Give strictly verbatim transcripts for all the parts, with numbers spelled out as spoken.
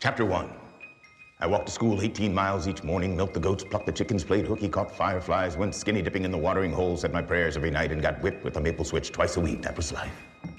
Chapter one. I walked to school eighteen miles each morning, milked the goats, plucked the chickens, played hooky, caught fireflies, went skinny dipping in the watering hole, said my prayers every night, and got whipped with a maple switch twice a week. That was life.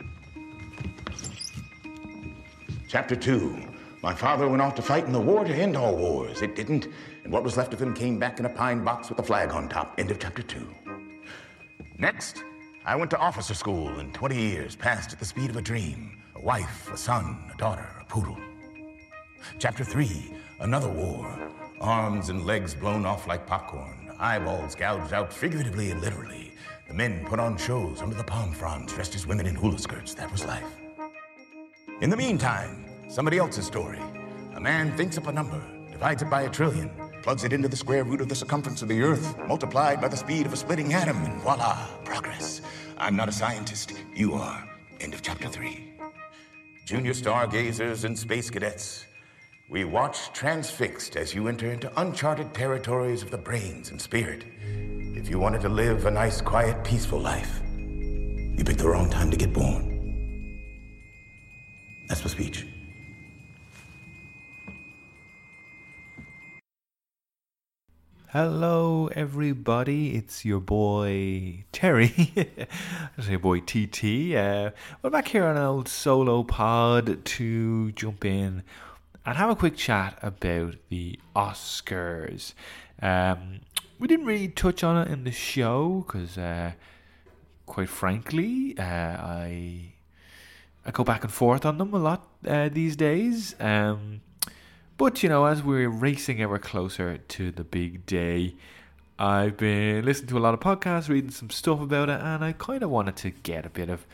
Chapter two. My father went off to fight in the war to end all wars. It didn't, and what was left of him came back in a pine box with a flag on top. End of chapter two. Next, I went to officer school, and twenty years passed at the speed of a dream. A wife, a son, a daughter, a poodle. Chapter three, another war. Arms and legs blown off like popcorn. Eyeballs gouged out figuratively and literally. The men put on shows under the palm fronds, dressed as women in hula skirts. That was life. In the meantime, somebody else's story. A man thinks up a number, divides it by a trillion, plugs it into the square root of the circumference of the Earth, multiplied by the speed of a splitting atom, and voila, progress. I'm not a scientist. You are. End of chapter three. Junior stargazers and space cadets, we watch transfixed as you enter into uncharted territories of the brains and spirit. If you wanted to live a nice, quiet, peaceful life, you picked the wrong time to get born. That's my speech. Hello, everybody. It's your boy Terry. It's your boy T T. Uh, we're back here on an old solo pod to jump in and have a quick chat about the Oscars. Um, we didn't really touch on it in the show because, uh, quite frankly, uh, I I go back and forth on them a lot uh, these days. Um, but, you know, as we're racing ever closer to the big day, I've been listening to a lot of podcasts, reading some stuff about it, and I kind of wanted to get a bit of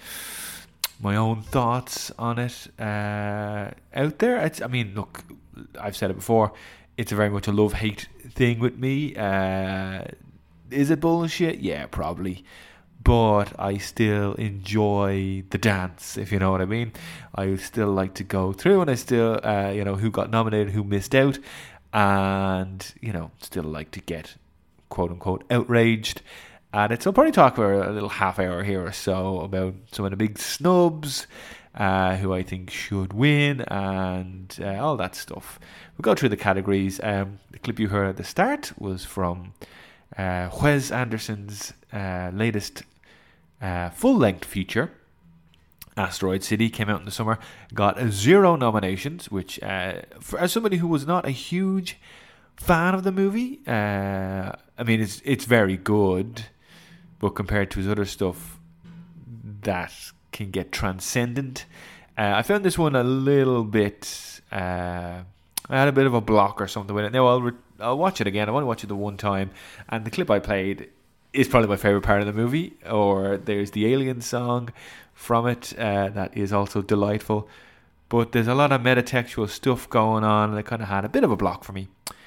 my own thoughts on it uh, out there. It's, I mean, look, I've said it before, it's a very much a love-hate thing with me. Uh, is it bullshit? Yeah, probably. But I still enjoy the dance, if you know what I mean. I still like to go through, and I still, uh, you know, who got nominated, who missed out, and, you know, still like to get, quote-unquote, outraged. And it's, I'll probably talk for a little half hour here or so about some of the big snubs, uh, who I think should win, and uh, all that stuff. We'll go through the categories. Um, the clip you heard at the start was from uh, Wes Anderson's uh, latest uh, full-length feature, Asteroid City. Came out in the summer, got zero nominations, which, uh, for, as somebody who was not a huge fan of the movie, uh, I mean, it's it's very good, but compared to his other stuff, that can get transcendent. Uh, I found this one a little bit, uh, I had a bit of a block or something with it. Now, I'll, re- I'll watch it again. I want to watch it the one time, and the clip I played is probably my favourite part of the movie, or there's the Alien song from it uh, that is also delightful. But there's a lot of metatextual stuff going on, and it kind of had a bit of a block for me.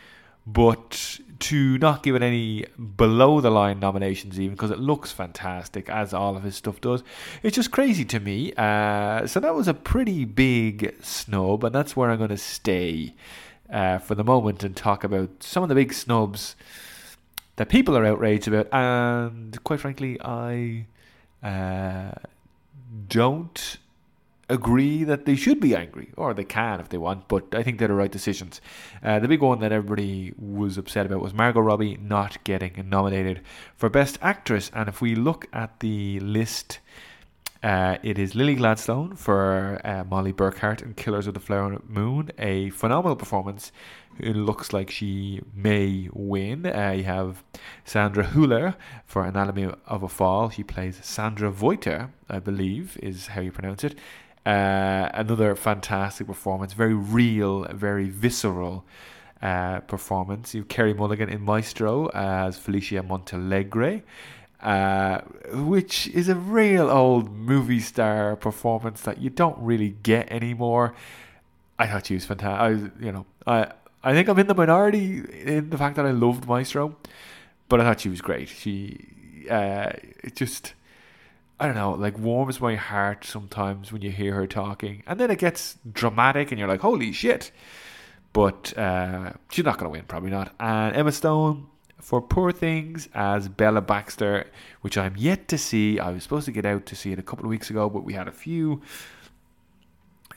But to not give it any below-the-line nominations even, because it looks fantastic, as all of his stuff does, it's just crazy to me. Uh, so that was a pretty big snub, and that's where I'm going to stay uh, for the moment and talk about some of the big snubs that people are outraged about. And quite frankly, I uh, don't agree that they should be angry, or they can if they want, but I think they're the right decisions. Uh, the big one that everybody was upset about was Margot Robbie not getting nominated for Best Actress. And if we look at the list, uh, it is Lily Gladstone for uh, Molly Burkhart in Killers of the Flower Moon, a phenomenal performance. It looks like she may win. Uh, you have Sandra Hüller for Anatomy of a Fall. She plays Sandra Voiter, I believe is how you pronounce it. Uh, another fantastic performance, very real, very visceral uh, performance. You have Carey Mulligan in Maestro as Felicia Montealegre, uh, which is a real old movie star performance that you don't really get anymore. I thought she was fantastic. I, you know, I I think I'm in the minority in the fact that I loved Maestro, but I thought she was great. She uh, it just, I don't know, like warms my heart sometimes when you hear her talking. And then it gets dramatic and you're like, holy shit. But uh, she's not going to win, probably not. And Emma Stone for Poor Things as Bella Baxter, which I'm yet to see. I was supposed to get out to see it a couple of weeks ago, but we had a few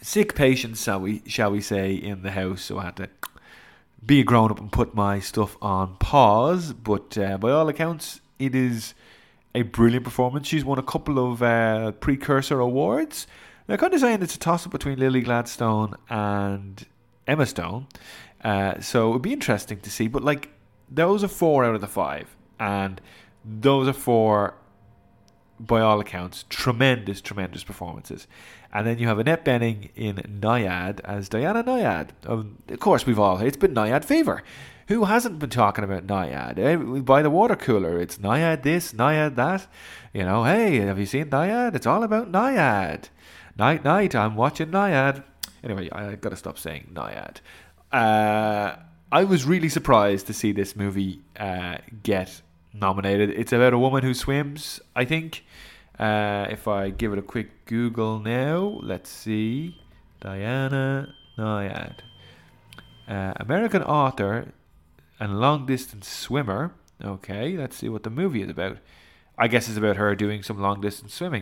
sick patients, shall we, shall we say, in the house. So I had to be a grown up and put my stuff on pause. But uh, by all accounts, it is a brilliant performance. She's won a couple of uh, precursor awards. They're kind of saying it's a toss-up between Lily Gladstone and Emma Stone. Uh, so it would be interesting to see. But like, those are four out of the five. And those are four, by all accounts, tremendous, tremendous performances. And then you have Annette Bening in Nyad as Diana Nyad. Um, of course, we've all, it's been Nyad fever. Who hasn't been talking about Nyad? Eh? By the water cooler, it's Nyad this, Nyad that. You know, hey, have you seen Nyad? It's all about Nyad. Night, night, I'm watching Nyad. Anyway, I got to stop saying Nyad. Uh, I was really surprised to see this movie uh, get nominated. It's about a woman who swims, I think. Uh, if I give it a quick Google now, let's see. Diana Nyad. Uh, American author and long-distance swimmer. Okay, let's see what the movie is about. I guess it's about her doing some long-distance swimming.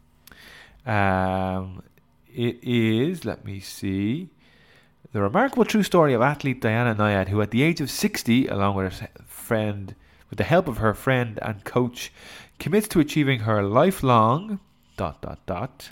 Um, it is, let me see, the remarkable true story of athlete Diana Nyad, who at the age of sixty, along with her friend, with the help of her friend and coach, commits to achieving her lifelong dot dot dot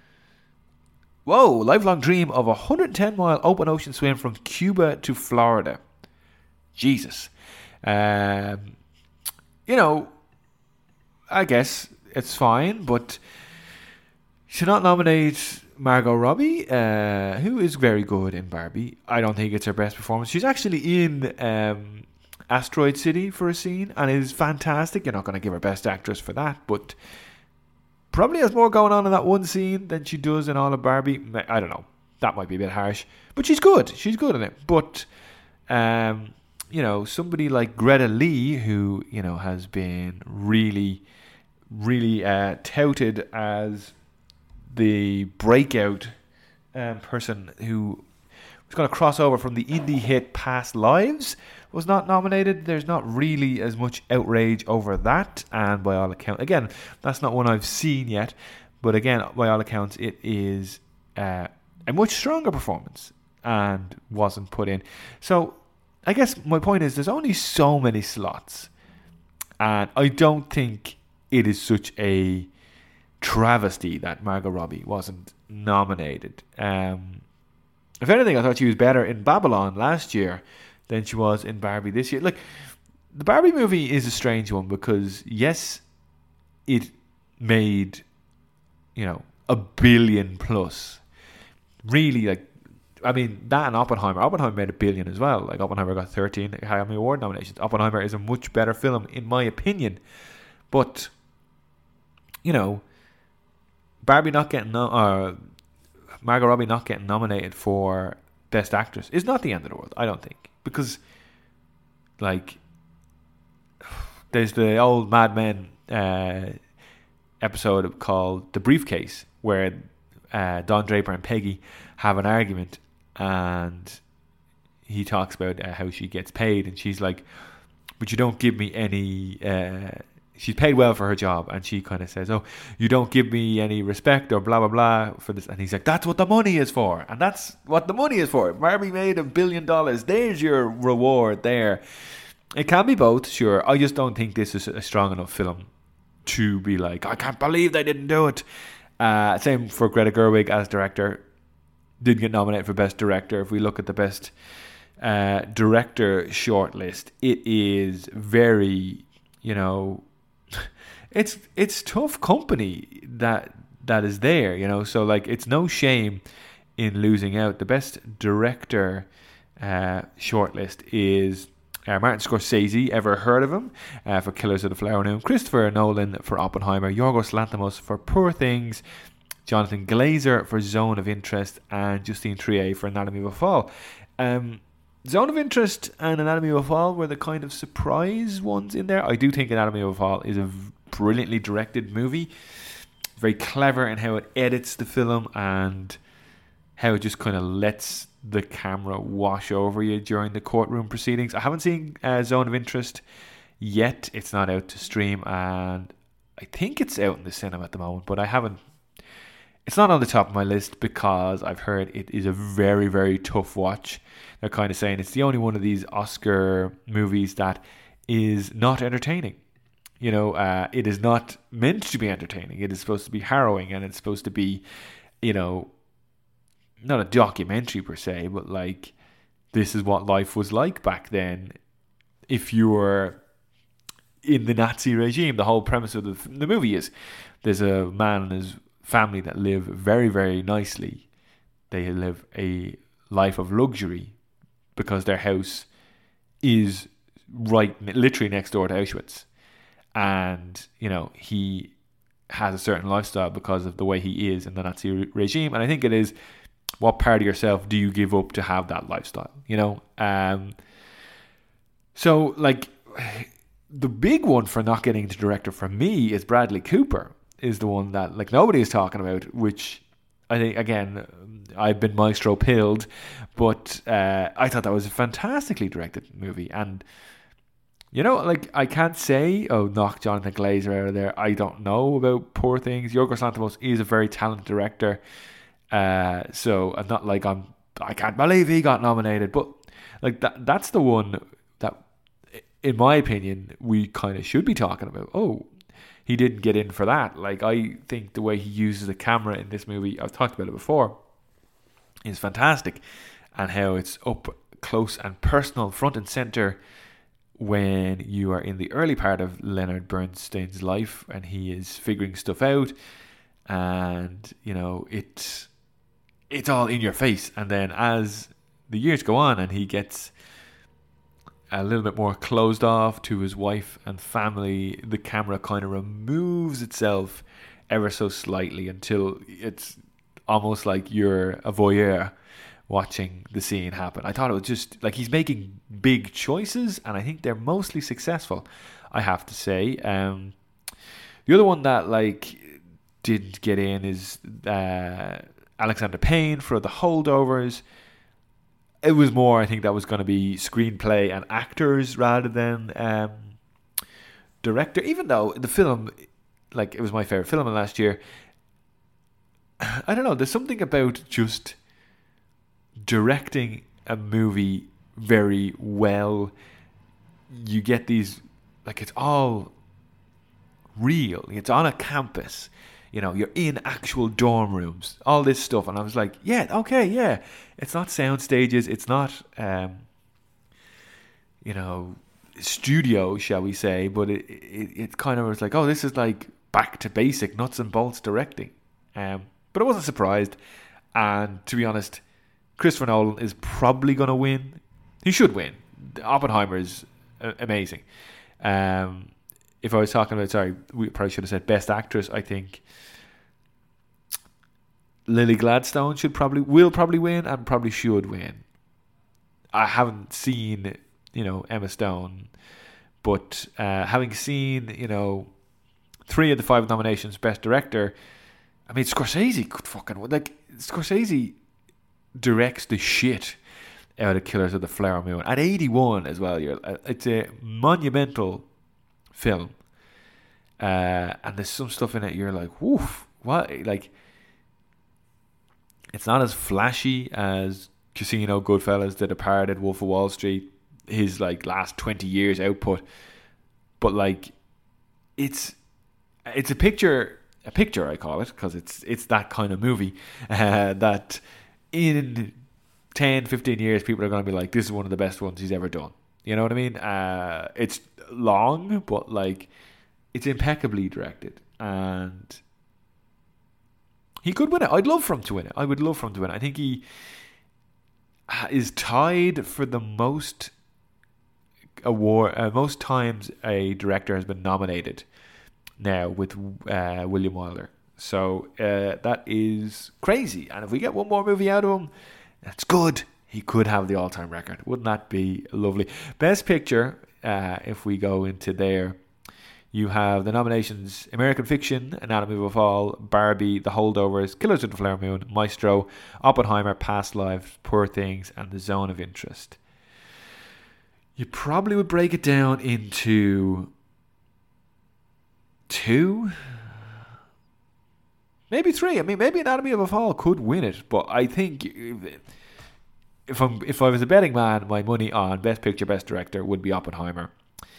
whoa lifelong dream of a one hundred ten mile open ocean swim from Cuba to Florida. Jesus. Um, you know, I guess it's fine, but should not nominate Margot Robbie, uh, who is very good in Barbie. I don't think it's her best performance. She's actually in um, Asteroid City for a scene and is fantastic. You're not going to give her best actress for that, but probably has more going on in that one scene than she does in all of Barbie. I don't know. That might be a bit harsh, but she's good. She's good in it. But um, you know, somebody like Greta Lee, who, you know, has been really, really uh, touted as the breakout um, person who was going to cross over from the indie hit Past Lives, was not nominated. There's not really as much outrage over that, and by all accounts, again, that's not one I've seen yet, but again, by all accounts, it is uh, a much stronger performance and wasn't put in. So I guess my point is there's only so many slots, and I don't think it is such a travesty that Margot Robbie wasn't nominated. Um, if anything, I thought she was better in Babylon last year than she was in Barbie this year. Like, the Barbie movie is a strange one because, yes, it made, you know, a billion plus. Really, like, I mean, that and Oppenheimer. Oppenheimer made a billion as well. Like, Oppenheimer got thirteen Academy Award nominations. Oppenheimer is a much better film, in my opinion. But, you know, Barbie not getting, no- uh, Margot Robbie not getting nominated for Best Actress is not the end of the world, I don't think. Because, like, there's the old Mad Men uh, episode called The Briefcase, where uh, Don Draper and Peggy have an argument, and he talks about uh, how she gets paid, and she's like, but you don't give me any... Uh, she's paid well for her job, and she kind of says, oh, you don't give me any respect or blah blah blah for this, and he's like, that's what the money is for, and that's what the money is for. Barbie made a billion dollars, there's your reward there. It can be both, sure. I just don't think this is a strong enough film to be like, I can't believe they didn't do it. Uh, same for Greta Gerwig as director, didn't get nominated for Best Director. If we look at the Best uh, Director shortlist, it is very, you know, it's it's tough company that that is there, you know. So like, it's no shame in losing out. The Best Director uh, shortlist is uh, Martin Scorsese, ever heard of him, uh, for Killers of the Flower Moon, Christopher Nolan for Oppenheimer, Yorgos Lanthimos for Poor Things, Jonathan Glazer for Zone of Interest, and Justine Triet for Anatomy of a Fall. Um, Zone of Interest and Anatomy of a Fall were the kind of surprise ones in there. I do think Anatomy of a Fall is a brilliantly directed movie. Very clever in how it edits the film and how it just kind of lets the camera wash over you during the courtroom proceedings. I haven't seen uh, Zone of Interest yet. It's not out to stream, and I think it's out in the cinema at the moment, but I haven't It's not on the top of my list because I've heard it is a very, very tough watch. They're kind of saying it's the only one of these Oscar movies that is not entertaining. You know, uh, it is not meant to be entertaining. It is supposed to be harrowing, and it's supposed to be, you know, not a documentary per se, but like, this is what life was like back then if you were in the Nazi regime. The whole premise of the, the movie is there's a man and his family that live very, very nicely. They live a life of luxury because their house is right, literally next door to Auschwitz. And, you know, he has a certain lifestyle because of the way he is in the Nazi re- regime. And I think it is, what part of yourself do you give up to have that lifestyle? You know? Um, so, like, the big one for not getting into director for me is Bradley Cooper, is the one that, like, nobody is talking about, which I think, again, I've been maestro pilled, but uh, I thought that was a fantastically directed movie. And, you know, like, I can't say, oh, knock Jonathan Glazer out of there. I don't know about Poor Things. Yorgos Lanthimos is a very talented director. Uh, so I'm not like I'm, I can't believe he got nominated. But, like, that that's the one that, in my opinion, we kind of should be talking about. Oh, he didn't get in for that. Like, I think the way he uses the camera in this movie, I've talked about it before, is fantastic. And how it's up close and personal, front and center, when you are in the early part of Leonard Bernstein's life and he is figuring stuff out, and, you know, it's it's all in your face. And then as the years go on and he gets a little bit more closed off to his wife and family, the camera kind of removes itself ever so slightly until it's almost like you're a voyeur watching the scene happen. I thought it was just, like, he's making big choices, and I think they're mostly successful, I have to say. Um, the other one that, like, didn't get in is uh, Alexander Payne for The Holdovers. It was more, I think, that was going to be screenplay and actors rather than um, director, even though the film, like, it was my favourite film of last year. I don't know, there's something about just directing a movie very well. You get these, like, it's all real. It's on a campus. You know, you're in actual dorm rooms, all this stuff. And I was like, yeah, okay, yeah. It's not sound stages. It's not, um, you know, studio, shall we say. But it, it, it kind of was like, oh, this is like back to basic, nuts and bolts directing. Um, but I wasn't surprised. And to be honest, Christopher Nolan is probably going to win. He should win. Oppenheimer is uh, amazing. Um, if I was talking about, sorry, we probably should have said Best Actress. I think Lily Gladstone should probably, will probably win and probably should win. I haven't seen, you know, Emma Stone, but uh, having seen, you know, three of the five nominations, Best Director, I mean, Scorsese could fucking, like, Scorsese directs the shit out of Killers of the Flower Moon at eighty-one as well. You're, it's a monumental film, uh, and there's some stuff in it you're like, woof, what? Like, it's not as flashy as Casino, Goodfellas, The Departed, Wolf of Wall Street, his like last twenty years output, but like, it's it's a picture, a picture I call it, because it's it's that kind of movie uh, that in ten, fifteen years people are going to be like, this is one of the best ones he's ever done. You know what I mean? Uh, it's long, but like, it's impeccably directed, and he could win it. I'd love for him to win it. I would love for him to win it. I think he is tied for the most award, uh, most times a director has been nominated now with uh, William Wilder. So uh, that is crazy. And if we get one more movie out of him, that's good. He could have the all-time record. Wouldn't that be lovely? Best Picture, uh, if we go into there, you have the nominations: American Fiction, Anatomy of a Fall, Barbie, The Holdovers, Killers of the Flower Moon, Maestro, Oppenheimer, Past Lives, Poor Things, and The Zone of Interest. You probably would break it down into two, maybe three. I mean, maybe Anatomy of a Fall could win it, but I think if I'm if I was a betting man, my money on Best Picture, Best Director would be Oppenheimer.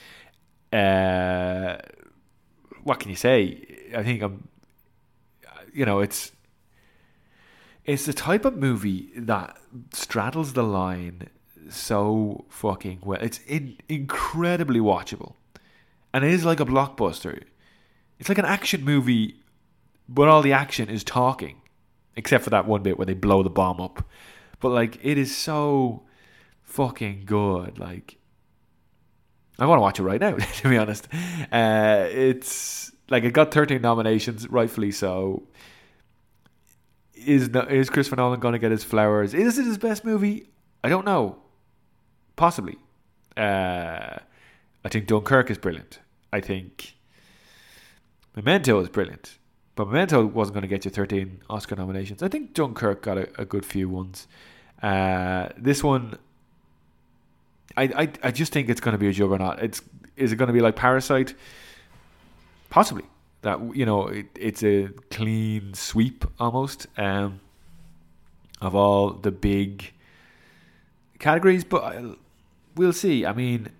Uh, what can you say? I think I'm. You know, it's it's the type of movie that straddles the line so fucking well. It's in, incredibly watchable, and it is like a blockbuster. It's like an action movie, but all the action is talking, except for that one bit where they blow the bomb up. But like, it is so fucking good. Like, I want to watch it right now. To be honest, uh, it's like it got thirteen nominations, rightfully so. Is is Christopher Nolan going to get his flowers? Is it his best movie? I don't know. Possibly. Uh, I think Dunkirk is brilliant. I think Memento is brilliant. But Memento wasn't going to get you thirteen Oscar nominations. I think Dunkirk got a, a good few ones. Uh, this one, I, I I just think it's going to be a juggernaut. It's is it going to be like Parasite? Possibly. That, you know, it, it's a clean sweep almost um, of all the big categories, but I'll, we'll see. I mean,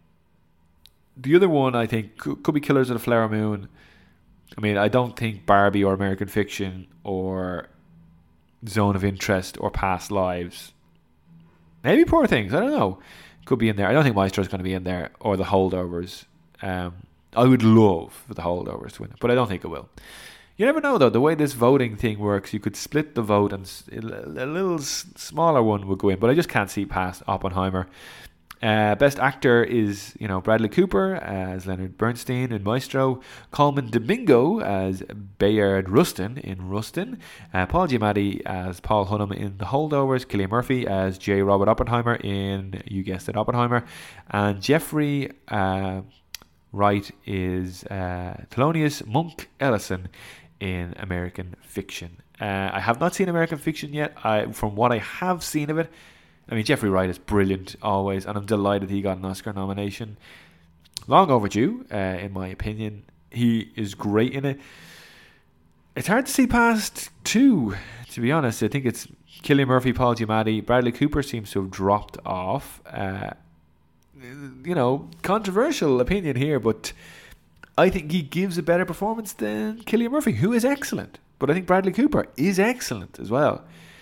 the other one I think could, could be Killers of the Flower Moon. I mean, I don't think Barbie or American Fiction or Zone of Interest or Past Lives, maybe Poor Things, I don't know, could be in there. I don't think Maestro's going to be in there, or The Holdovers. Um, I would love for The Holdovers to win it, but I don't think it will. You never know, though. The way this voting thing works, you could split the vote and a little smaller one would go in, but I just can't see past Oppenheimer. Uh, best actor is, you know, Bradley Cooper as Leonard Bernstein in Maestro, Colman Domingo as Bayard Rustin in Rustin, uh, Paul Giamatti as Paul Hunnam in The Holdovers, Cillian Murphy as J. Robert Oppenheimer in, you guessed it, Oppenheimer, and Jeffrey uh, Wright is uh, Thelonious Monk Ellison in American Fiction. Uh, I have not seen American Fiction yet. I, from what I have seen of it, I mean, Jeffrey Wright is brilliant always, and I'm delighted he got an Oscar nomination. Long overdue, uh, in my opinion. He is great in it. It's hard to see past two, to be honest. I think it's Cillian Murphy, Paul Giamatti. Bradley Cooper seems to have dropped off. Uh, you know, controversial opinion here, but I think he gives a better performance than Cillian Murphy, who is excellent. But I think Bradley Cooper is excellent as well.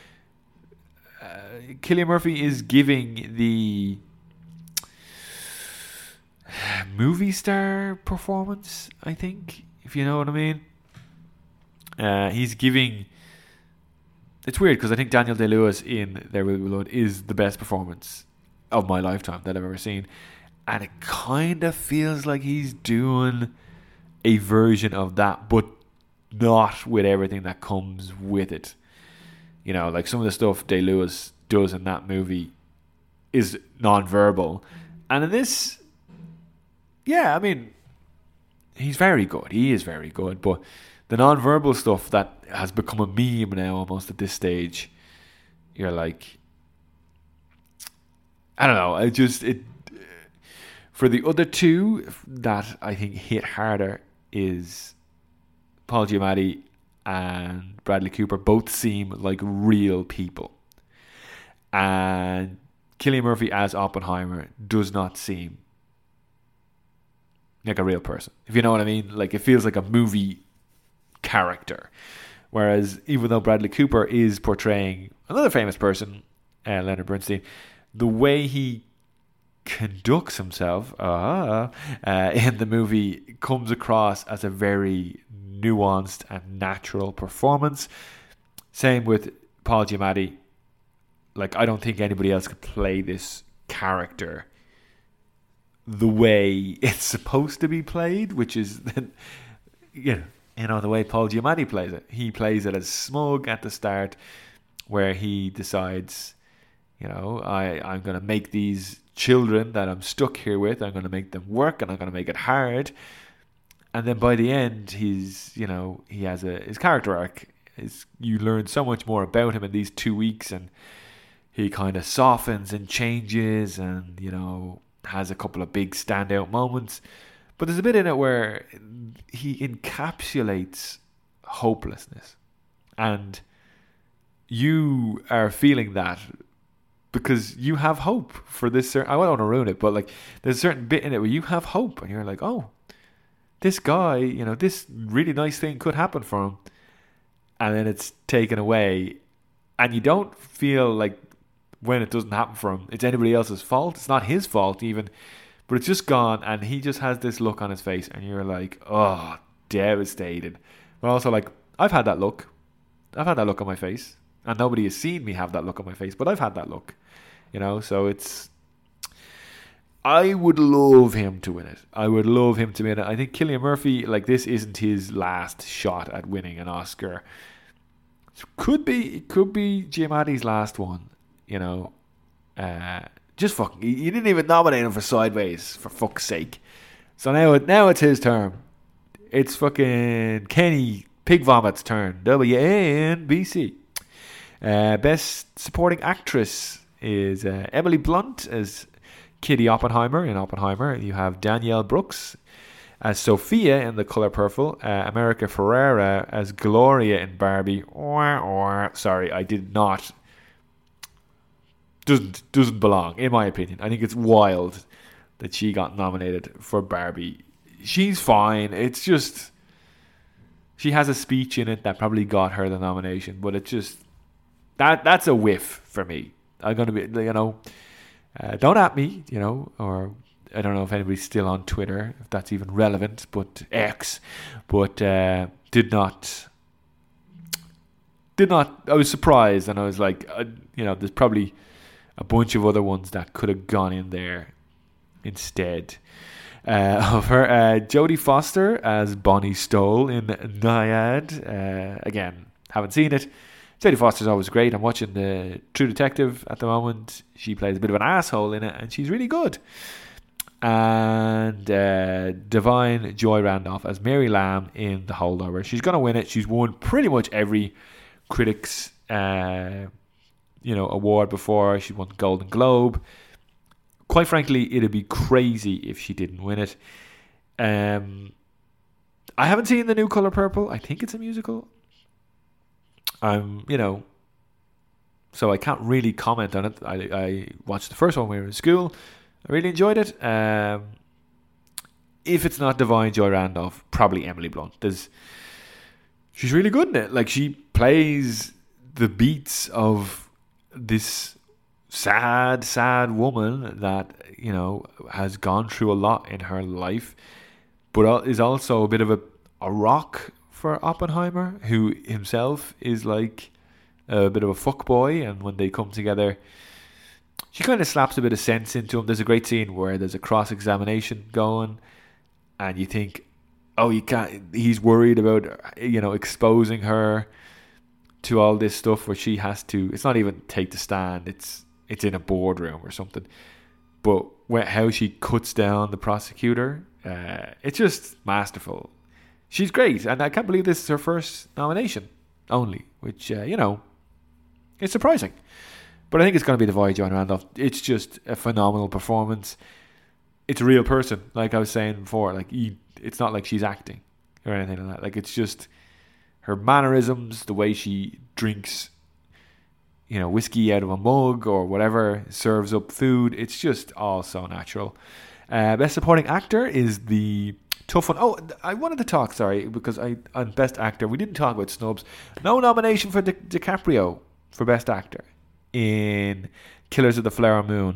Uh, Cillian Murphy is giving the movie star performance, I think, if you know what I mean. Uh, he's giving... It's weird because I think Daniel Day-Lewis in There Will Be Blood is the best performance of my lifetime that I've ever seen. And it kind of feels like he's doing a version of that, but not with everything that comes with it. You know, like some of the stuff Day-Lewis does in that movie is non-verbal. And in this, yeah, I mean, he's very good. He is very good. But the non-verbal stuff that has become a meme now almost at this stage, you're like, I don't know. I just, it, for the other two that I think hit harder is Paul Giamatti and Bradley Cooper. Both seem like real people. And Cillian Murphy as Oppenheimer does not seem like a real person, if you know what I mean. Like, it feels like a movie character. Whereas even though Bradley Cooper is portraying another famous person, uh, Leonard Bernstein, the way he conducts himself uh, uh, in the movie comes across as a very nuanced and natural performance. Same with Paul Giamatti. Like, I don't think anybody else could play this character the way it's supposed to be played, which is, you know, you know, the way Paul Giamatti plays it. He plays it as smug at the start, where he decides, you know, I, I'm going to make these children that I'm stuck here with, I'm going to make them work, and I'm going to make it hard. And then by the end, he's, you know, he has a his character arc. Is you learn so much more about him in these two weeks, and he kind of softens and changes, and, you know, has a couple of big standout moments. But there's a bit in it where he encapsulates hopelessness. And you are feeling that because you have hope for this certain, I don't want to ruin it, but like there's a certain bit in it where you have hope and you're like, oh, this guy, you know, this really nice thing could happen for him, and then it's taken away, and you don't feel like when it doesn't happen for him it's anybody else's fault. It's not his fault even, but it's just gone, and he just has this look on his face, and you're like, oh, devastated. But also like, I've had that look. I've had that look on my face, and nobody has seen me have that look on my face, but I've had that look, you know. So it's, I would love him to win it. I would love him to win it. I think Cillian Murphy, like, this isn't his last shot at winning an Oscar. Could be, it could be Giamatti's last one, you know. Uh, just fucking, you didn't even nominate him for Sideways, for fuck's sake. So now, it, now it's his turn. It's fucking Kenny Pig Vomit's turn. W A N B C. Uh, best supporting actress is uh, Emily Blunt as Kitty Oppenheimer in Oppenheimer. You have Danielle Brooks as Sophia in The Color Purple. Uh, America Ferrera as Gloria in Barbie. Or, or sorry, I did not. Doesn't doesn't belong, in my opinion. I think it's wild that she got nominated for Barbie. She's fine. It's just, she has a speech in it that probably got her the nomination, but it's just, that that's a whiff for me. I'm gonna be, you know, uh, don't at me, you know, or I don't know if anybody's still on Twitter, if that's even relevant, but X, but uh, did not, did not. I was surprised, and I was like, uh, you know, there's probably a bunch of other ones that could have gone in there instead uh, of her. Uh, Jodie Foster as Bonnie Stoll in Nyad. Uh, again, haven't seen it. Jodie Foster's always great. I'm watching the True Detective at the moment. She plays a bit of an asshole in it, and she's really good. And uh, Divine Joy Randolph as Mary Lamb in The Holdover. She's going to win it. She's won pretty much every critics uh, you know, award before. She won the Golden Globe. Quite frankly, it'd be crazy if she didn't win it. Um, I haven't seen the new Color Purple. I think it's a musical. Um, you know, so I can't really comment on it. I, I watched the first one when we were in school. I really enjoyed it. Um, if it's not Divine Joy Randolph, probably Emily Blunt. There's, she's really good in it. Like, she plays the beats of this sad, sad woman that, you know, has gone through a lot in her life, but is also a bit of a, a rock for Oppenheimer, who himself is like a bit of a fuckboy, and when they come together, she kind of slaps a bit of sense into him. There's a great scene where there's a cross-examination going, and you think, oh, you can't, he's worried about, you know, exposing her to all this stuff where she has to, it's not even take the stand, it's it's in a boardroom or something, but where, how she cuts down the prosecutor, uh, it's just masterful. She's great, and I can't believe this is her first nomination only, which, uh, you know, it's surprising. But I think it's going to be Divine Joy Randolph. It's just a phenomenal performance. It's a real person, like I was saying before. Like, he, it's not like she's acting or anything like that. Like, it's just her mannerisms, the way she drinks, you know, whiskey out of a mug or whatever, serves up food. It's just all so natural. Uh, best supporting actor is the tough one. Oh, I wanted to talk, sorry, because I on best actor, we didn't talk about snubs. No nomination for Di- DiCaprio for best actor in Killers of the Flower Moon.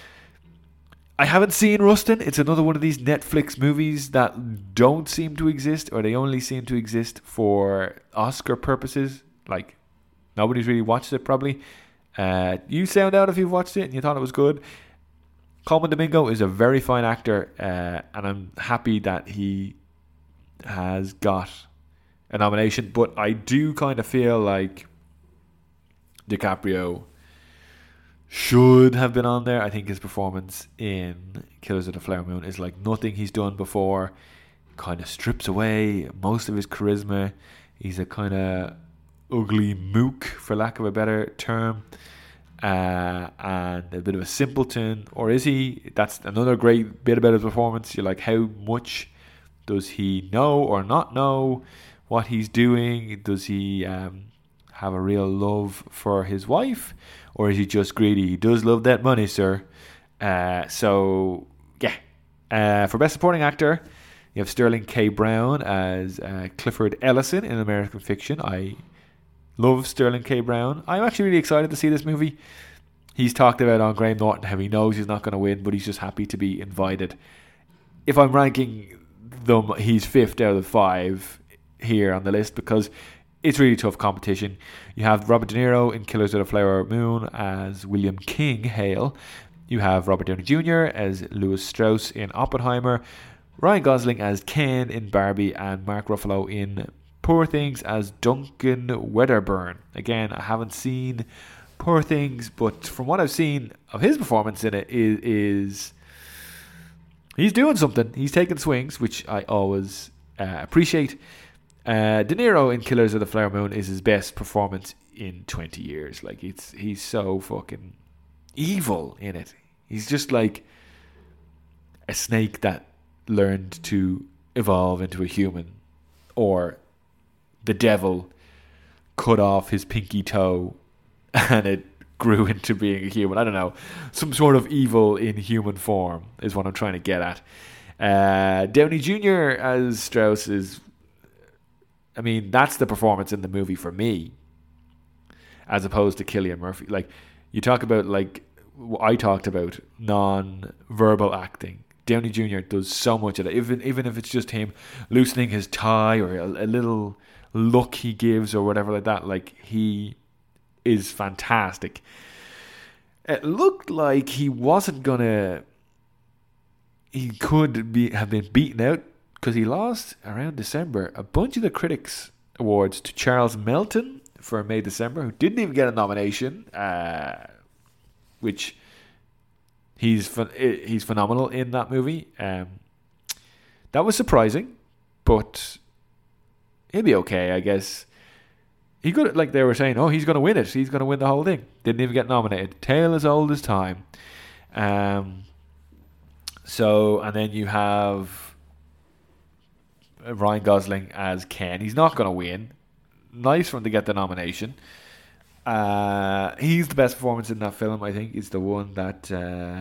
I haven't seen Rustin. It's another one of these Netflix movies that don't seem to exist, or they only seem to exist for Oscar purposes. Like, nobody's really watched it, probably. Uh, you sound out if you've watched it and you thought it was good. Colman Domingo is a very fine actor, uh, and I'm happy that he has got a nomination. But I do kind of feel like DiCaprio should have been on there. I think his performance in Killers of the Flower Moon is like nothing he's done before. Kind of strips away most of his charisma. He's a kind of ugly mook, for lack of a better term, uh, and a bit of a simpleton. Or is he? That's another great bit about his performance. You're like, how much does he know or not know what he's doing? Does he um, have a real love for his wife, or is he just greedy? He does love that money, sir. Uh, so, yeah. Uh, for Best Supporting Actor, you have Sterling K. Brown as uh, Clifford Ellison in American Fiction. I love Sterling K. Brown. I'm actually really excited to see this movie. He's talked about on Graham Norton how he knows he's not going to win, but he's just happy to be invited. If I'm ranking them, he's fifth out of five here on the list because it's really tough competition. You have Robert De Niro in Killers of the Flower Moon as William King Hale. You have Robert Downey Junior as Louis Strauss in Oppenheimer. Ryan Gosling as Ken in Barbie, and Mark Ruffalo in Poor Things as Duncan Wedderburn. Again, I haven't seen Poor Things, but from what I've seen of his performance in it is, is he's doing something. He's taking swings, which I always uh, appreciate. Uh, De Niro in Killers of the Flower Moon is his best performance in twenty years. Like, it's he's so fucking evil in it. He's just like a snake that learned to evolve into a human, or the devil cut off his pinky toe and it grew into being a human. I don't know, some sort of evil in human form is what I'm trying to get at. uh, Downey Junior as Strauss is, I mean, that's the performance in the movie for me, as opposed to Cillian Murphy. Like, you talk about, like I talked about, non-verbal acting. Downey Junior does so much of that, even even if it's just him loosening his tie or a, a little look he gives or whatever like that. Like, he is fantastic. It looked like he wasn't gonna. He could be have been beaten out because he lost around December a bunch of the Critics Awards to Charles Melton for May December, who didn't even get a nomination. Uh, which. He's he's phenomenal in that movie. Um, that was surprising, but he'll be okay, I guess. He could, like they were saying, oh, he's going to win it. He's going to win the whole thing. Didn't even get nominated. Tale as old as time. Um. So, and then you have Ryan Gosling as Ken. He's not going to win. Nice for him to get the nomination. Uh, he's the best performance in that film, I think. Is the one that uh,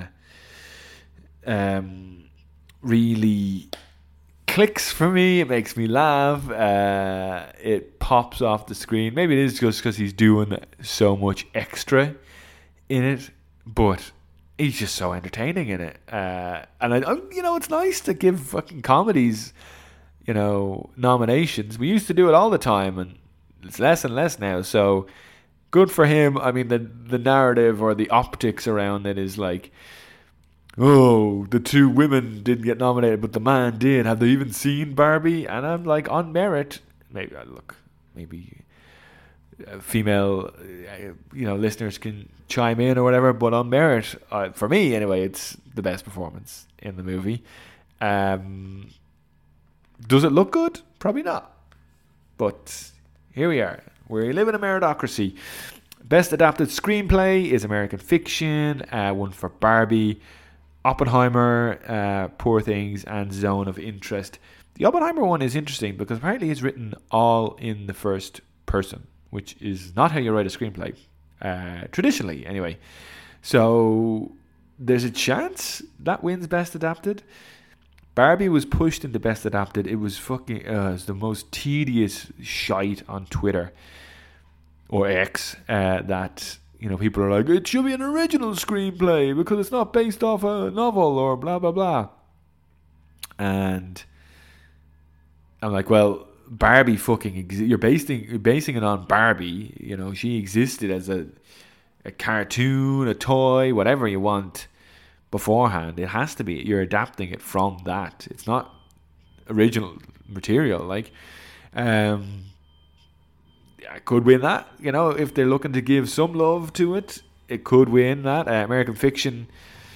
um, really clicks for me. It makes me laugh. Uh, it pops off the screen. Maybe it is just because he's doing so much extra in it, but he's just so entertaining in it. Uh, and I, I, you know, it's nice to give fucking comedies, you know, nominations. We used to do it all the time, and it's less and less now. So. Good for him. I mean, the the narrative or the optics around it is like, oh, the two women didn't get nominated, but the man did. Have they even seen Barbie? And I'm like, on merit, maybe look, maybe female, you know, listeners can chime in or whatever. But on merit, uh, for me anyway, it's the best performance in the movie. Um, does it look good? Probably not. But here we are. We live in a meritocracy. Best adapted screenplay is American Fiction, uh, one for Barbie, Oppenheimer, uh, Poor Things, and Zone of Interest. The Oppenheimer one is interesting because apparently it's written all in the first person, which is not how you write a screenplay, uh, traditionally anyway. So there's a chance that wins Best Adapted. Barbie was pushed into Best Adapted. It was fucking uh, it was the most tedious shite on Twitter or X uh, that, you know, people are like, it should be an original screenplay because it's not based off a novel or blah blah blah. And I'm like, well, Barbie fucking ex- you're basing you're basing it on Barbie. You know, she existed as a a cartoon, a toy, whatever you want. Beforehand, it has to be. You're adapting it from that. It's not original material. Like, um, I could win that. You know, if they're looking to give some love to it, it could win that. Uh, American Fiction.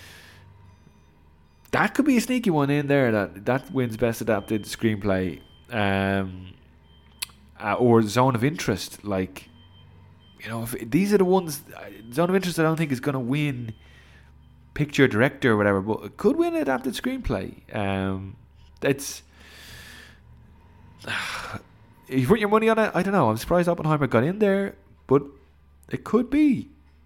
That could be a sneaky one in there. That that wins Best Adapted Screenplay, um, uh, or Zone of Interest. Like, you know, if these are the ones. Zone of Interest, I don't think is going to win picture director or whatever, but it could win adapted screenplay. Um, it's you put your money on it. I don't know. I'm surprised Oppenheimer got in there, but it could be.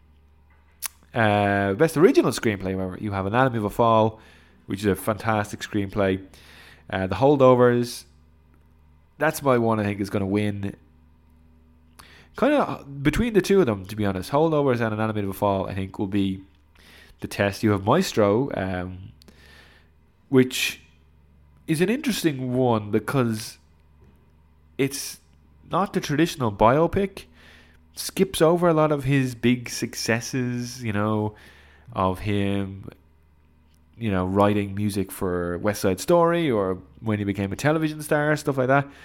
Uh, best original screenplay, however, you have Anatomy of a Fall, which is a fantastic screenplay. Uh, the Holdovers, that's my one I think is going to win. Kind of between the two of them, to be honest. Holdovers and Anatomy of a Fall, I think, will be the test. You have Maestro, um, which is an interesting one because it's not the traditional biopic. Skips over a lot of his big successes, you know, of him, you know, writing music for West Side Story or when he became a television star, stuff like that.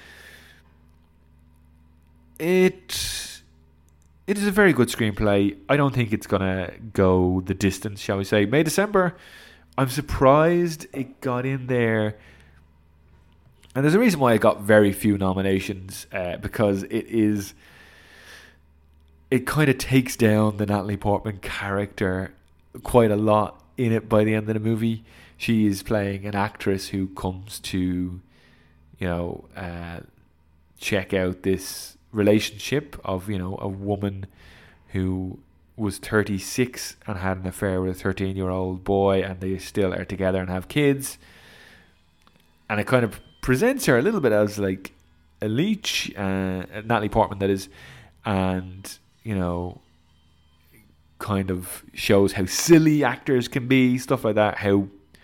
It it is a very good screenplay. I don't think it's gonna go the distance, shall we say. May December, I'm surprised it got in there. And there's a reason why it got very few nominations, uh, because it is it kind of takes down the Natalie Portman character quite a lot in it by the end of the movie. She is playing an actress who comes to, you know, uh, check out this relationship of, you know, a woman who was thirty-six and had an affair with a thirteen-year-old boy, and they still are together and have kids. And it kind of presents her a little bit as like a leech, uh, Natalie Portman, that is, and, you know, kind of shows how silly actors can be, stuff like that, how,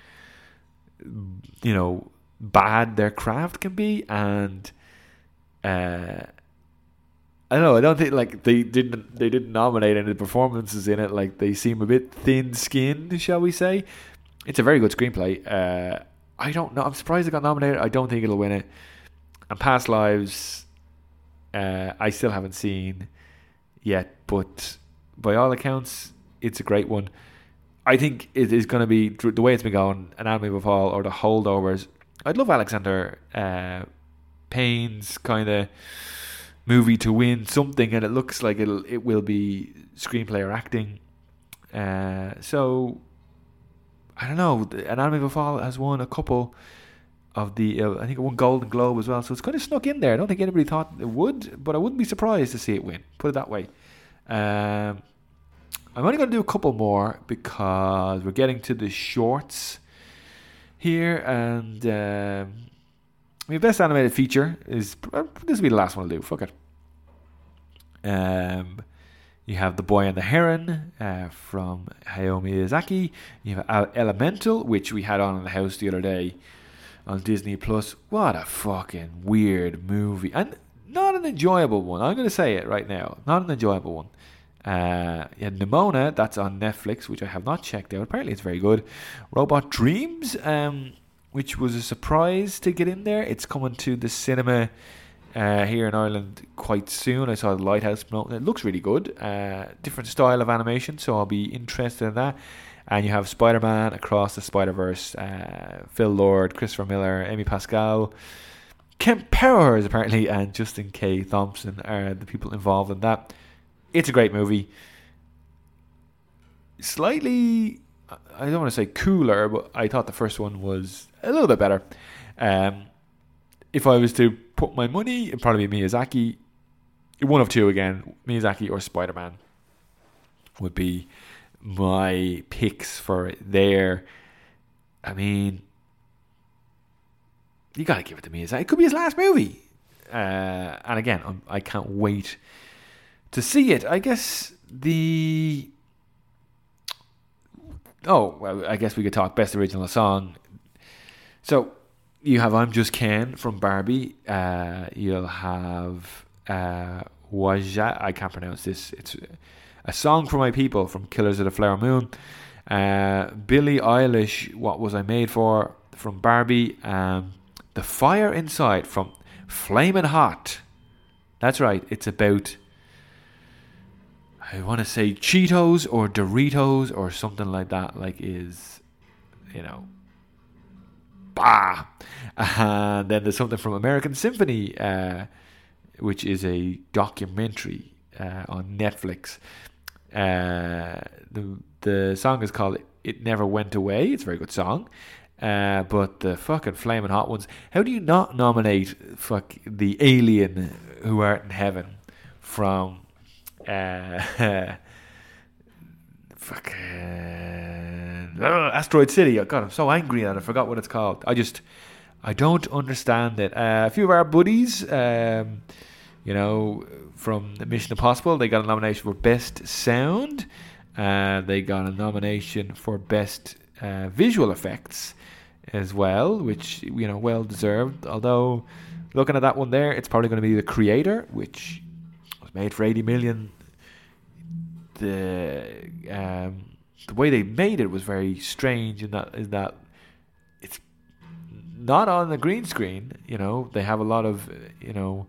you know, bad their craft can be. And uh, I don't know, I don't think, like, they didn't they didn't nominate any of the performances in it. Like, they seem a bit thin-skinned, shall we say. It's a very good screenplay. Uh, I don't know, I'm surprised it got nominated. I don't think it'll win it. And Past Lives, uh, I still haven't seen yet, but by all accounts, it's a great one. I think it is going to be, the way it's been going, Anatomy of a Fall or The Holdovers. I'd love Alexander uh, Payne's kind of movie to win something, and it looks like it'll, it will be screenplay or acting. Uh, so, I don't know, Anatomy of a Fall has won a couple of the, uh, I think it won Golden Globe as well, so it's kind of snuck in there. I don't think anybody thought it would, but I wouldn't be surprised to see it win, put it that way. Um, I'm only going to do a couple more because we're getting to the shorts here, and um, my best animated feature is, this will be the last one I'll do, fuck it. Um, you have The Boy and the Heron uh, from Hayao Miyazaki. You have Elemental, which we had on in the house the other day on Disney Plus. What a fucking weird movie, and not an enjoyable one. I'm going to say it right now, not an enjoyable one. Uh, yeah, Nimona, that's on Netflix, which I have not checked out. Apparently it's very good. Robot Dreams, um, which was a surprise to get in there. It's coming to the cinema uh, here in Ireland quite soon. I saw the Lighthouse promoting it. It looks really good. Uh, different style of animation, so I'll be interested in that. And you have Spider-Man Across the Spider-Verse, uh, Phil Lord, Christopher Miller, Amy Pascal, Kemp Powers apparently, and Justin K. Thompson are the people involved in that. It's a great movie. Slightly, I don't want to say cooler, but I thought the first one was a little bit better. Um, if I was to put my money, it'd probably be Miyazaki. One of two again, Miyazaki or Spider-Man would be my picks for it there. I mean, you got to give it to Miyazaki. It could be his last movie. Uh, and again, I'm, I can't wait to see it. I guess the... Oh, well, I guess we could talk Best Original Song. So, you have I'm Just Ken from Barbie. Uh, you'll have uh, Waja... I can't pronounce this. It's A Song for My People from Killers of the Flower Moon. Uh, Billie Eilish, What Was I Made For from Barbie. Um, The Fire Inside from Flamin' Hot. That's right. It's about... I want to say Cheetos or Doritos or something like that, like is, you know, bah. And then there's something from American Symphony, uh, which is a documentary uh, on Netflix. Uh, the the song is called It Never Went Away. It's a very good song. Uh, but the fucking flaming hot ones. How do you not nominate fuck the alien Who Art in Heaven from Uh, fucking uh, Asteroid City. Oh God, I'm so angry that I forgot what it's called. I just, I don't understand it. Uh, a few of our buddies, um, you know, from Mission Impossible, they got a nomination for Best Sound. Uh, they got a nomination for Best uh, Visual Effects as well, which, you know, well deserved. Although, looking at that one there, it's probably going to be The Creator, which was made for eighty million. The um, the way they made it was very strange in that in that it's not on the green screen. You know, they have a lot of you know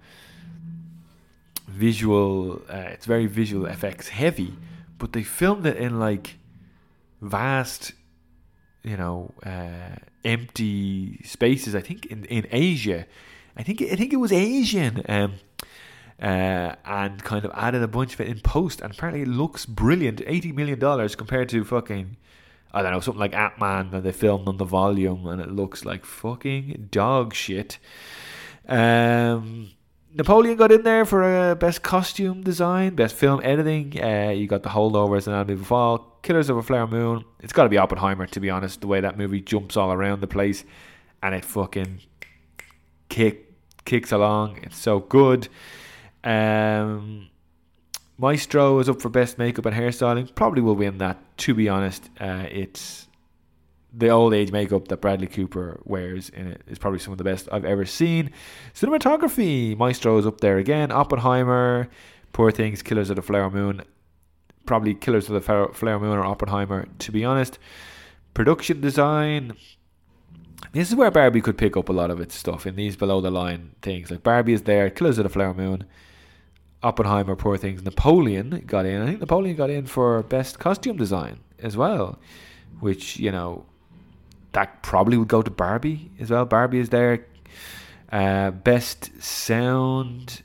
visual. Uh, it's very visual effects heavy, but they filmed it in like vast, you know, uh, empty spaces. I think in, in Asia. I think I think it was Asian. Um, Uh, and kind of added a bunch of it in post, and apparently it looks brilliant. eighty million dollars compared to fucking, I don't know, something like Ant-Man that they filmed on the volume, and it looks like fucking dog shit. Um, Napoleon got in there for a uh, best costume design, best film editing. Uh, you got The Holdovers and Anatomy of a Fall, Killers of a Flower Moon. It's got to be Oppenheimer, to be honest. The way that movie jumps all around the place, and it fucking kick kicks along. It's so good. Um, Maestro is up for best makeup and hairstyling. Probably will win that, to be honest. Uh, it's the old age makeup that Bradley Cooper wears in it is probably some of the best I've ever seen. Cinematography, Maestro is up there again. Oppenheimer, Poor Things, Killers of the Flower Moon. Probably Killers of the Flower Moon or Oppenheimer, to be honest. Production design. This is where Barbie could pick up a lot of its stuff in these below the line things. Like Barbie is there, Killers of the Flower Moon, Oppenheimer, Poor Things. Napoleon got in. I think Napoleon got in for best costume design as well, which, you know, that probably would go to Barbie as well. Barbie is there. Uh, best sound.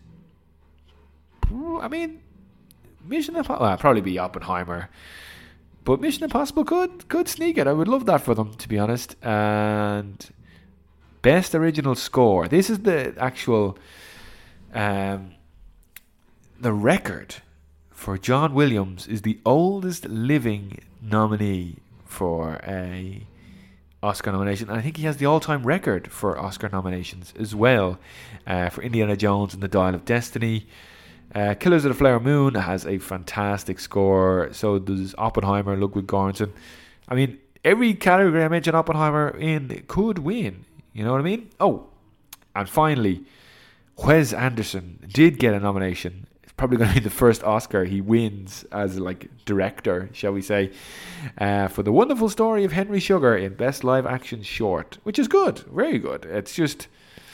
I mean, Mission Impossible. Well, probably be Oppenheimer. But Mission Impossible could could sneak it. I would love that for them, to be honest. And best original score. This is the actual um, the record for John Williams is the oldest living nominee for a Oscar nomination. And I think he has the all-time record for Oscar nominations as well, uh, for Indiana Jones and the Dial of Destiny. Uh, Killers of the Flower Moon has a fantastic score. So does Oppenheimer, Ludwig Göransson. I mean, every category I mentioned Oppenheimer in could win. You know what I mean? Oh, and finally, Wes Anderson did get a nomination. It's probably going to be the first Oscar he wins as like director, shall we say, uh, for The Wonderful Story of Henry Sugar in Best Live Action Short, which is good, very good. It's just,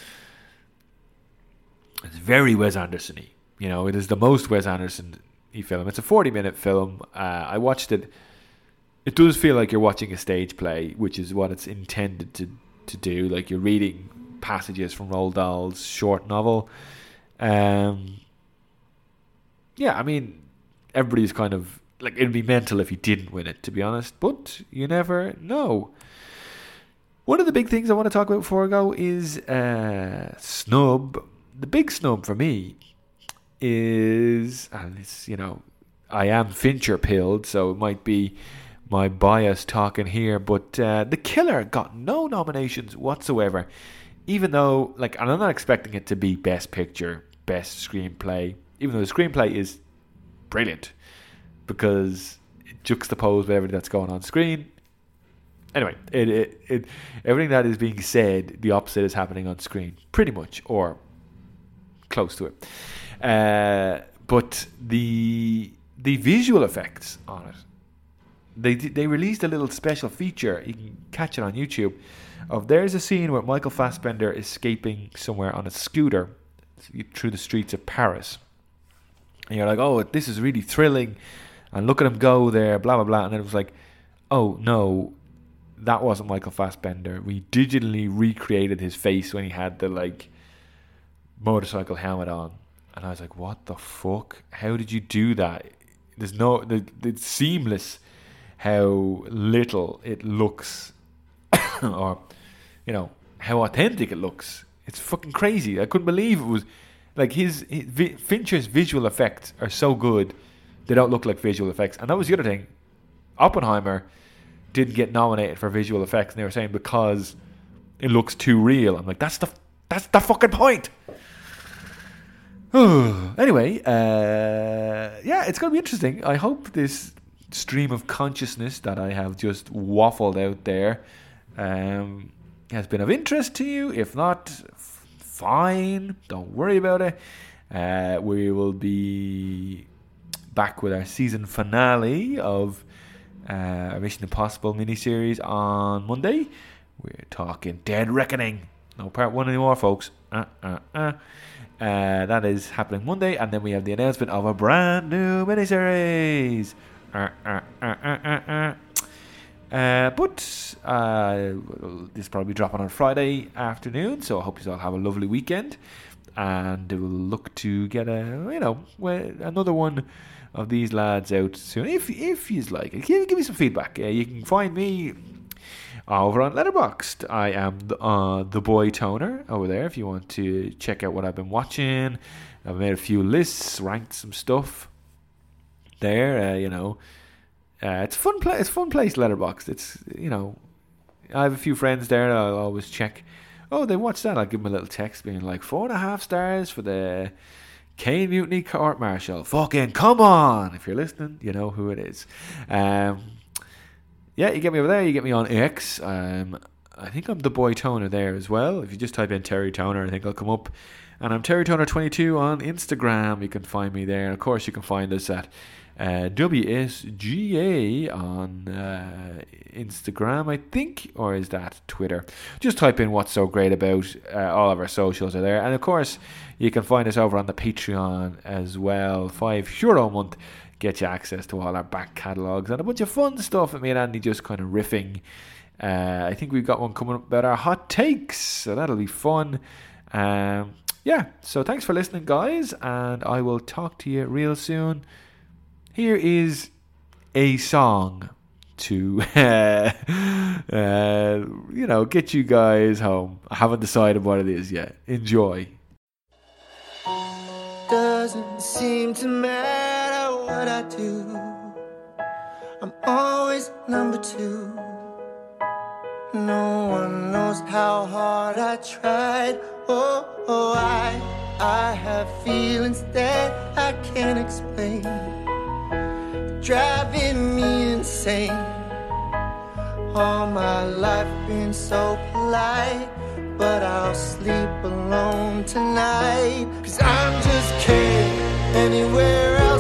it's very Wes Anderson-y. You know, it is the most Wes Anderson-y film. It's a forty-minute film. Uh, I watched it. It does feel like you're watching a stage play, which is what it's intended to, to do. Like you're reading passages from Roald Dahl's short novel. Um, yeah, I mean, everybody's kind of... Like, it'd be mental if he didn't win it, to be honest. But you never know. One of the big things I want to talk about before I go is uh, snub. The big snub for me is, and it's, you know, I am Fincher pilled, so it might be my bias talking here, but uh, The Killer got no nominations whatsoever, even though, like, and I'm not expecting it to be Best Picture, Best Screenplay, even though the screenplay is brilliant, because it juxtaposed with everything that's going on screen. Anyway, it, it, it everything that is being said, the opposite is happening on screen, pretty much, or close to it. Uh, but the the visual effects on it, they they released a little special feature. You can catch it on YouTube. Of there's a scene where Michael Fassbender is escaping somewhere on a scooter through the streets of Paris, and you're like, oh, this is really thrilling, and look at him go there, blah blah blah. And then it was like, oh no, that wasn't Michael Fassbender. We digitally recreated his face when he had the like motorcycle helmet on. And I was like, what the fuck? How did you do that? There's no... It's seamless how little it looks. Or, you know, how authentic it looks. It's fucking crazy. I couldn't believe it was... Like, his, his Fincher's visual effects are so good They don't look like visual effects. And that was the other thing. Oppenheimer didn't get nominated for visual effects, and they were saying because it looks too real. I'm like, that's the that's the fucking point. Anyway, uh, yeah, it's going to be interesting. I hope this stream of consciousness that I have just waffled out there um, has been of interest to you. If not, f- fine. Don't worry about it. Uh, we will be back with our season finale of uh, our Mission Impossible miniseries on Monday. We're talking Dead Reckoning. No part one anymore, folks. Uh, uh, uh. Uh, that is happening Monday, and then we have the announcement of a brand new miniseries. Uh, uh, uh, uh, uh, uh. Uh, but uh, this will probably dropping on Friday afternoon, so I hope you all have a lovely weekend, and we'll look to get a you know another one of these lads out soon. If if you like it, give, give me some feedback. Uh, you can find me over on Letterboxd. I am the, uh, the Boy Toner over there if you want to check out what I've been watching. I've made a few lists, ranked some stuff there. Uh, you know, uh, it's fun. Pla- it's a fun place, Letterboxd. It's you know, I have a few friends there. I'll always check. Oh, they watched that. I'll give them a little text being like four and a half stars for the Kane Mutiny Court Martial. Fucking come on! If you're listening, you know who it is. Um. Yeah, you get me over there. You get me on X. Um, I think I'm the Boy Toner there as well. If you just type in Terry Toner, I think I'll come up. And I'm Terry Toner twenty-two on Instagram. You can find me there. And of course, you can find us at uh, W S G A on uh, Instagram, I think. Or is that Twitter? Just type in What's So Great About. Uh, all of our socials are there. And of course, you can find us over on the Patreon as well. Five euro a month. Get you access to all our back catalogues and a bunch of fun stuff. I mean, Andy just kind of riffing. Uh, I think we've got one coming up about our hot takes, so that'll be fun. Um, yeah, so thanks for listening, guys, and I will talk to you real soon. Here is a song to, uh, uh, you know, get you guys home. I haven't decided what it is yet. Enjoy. Doesn't seem to matter what I do, I'm always number two. No one knows how hard I tried. Oh, oh, I, I have feelings that I can't explain, driving me insane. All my life been so polite, but I'll sleep alone tonight, 'cause I'm just kidding anywhere else.